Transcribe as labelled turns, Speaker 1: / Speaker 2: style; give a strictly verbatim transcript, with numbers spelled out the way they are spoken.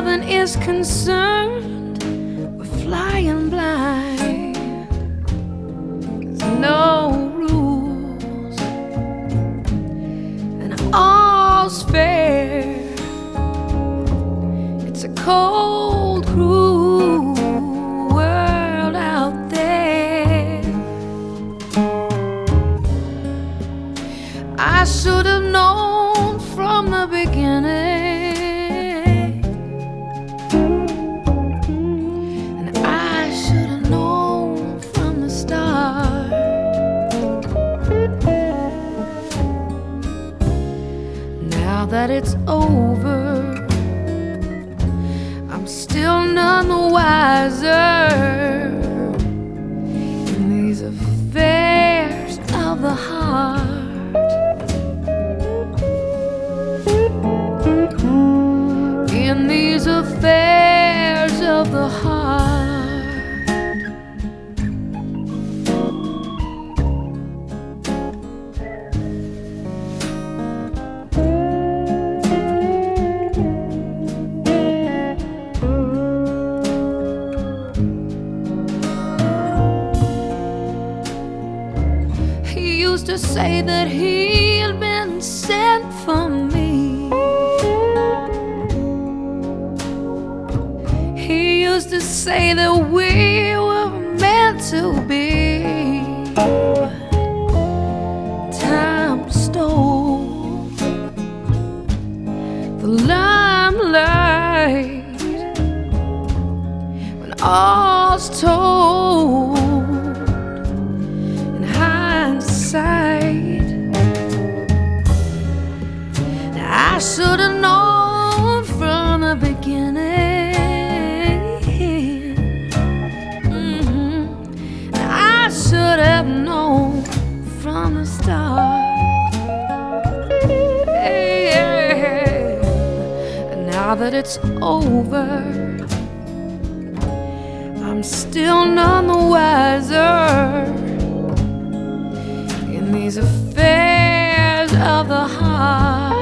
Speaker 1: loving is concerned, we're flying blind. There's no rules, and all's fair. It's a cold, cruel world out there. I should have known from the beginning, and I should have known from the start. Now that it's over, I'm still none the wiser in these affairs of the heart. In these affairs of the heart. He used to say that he had been sent for me. He used to say that we were meant to be. Time stole the limelight when all's told. In hindsight, I should have known from the beginning. Should have known from the start. Yeah. And now that it's over, I'm still none the wiser in these affairs of the heart.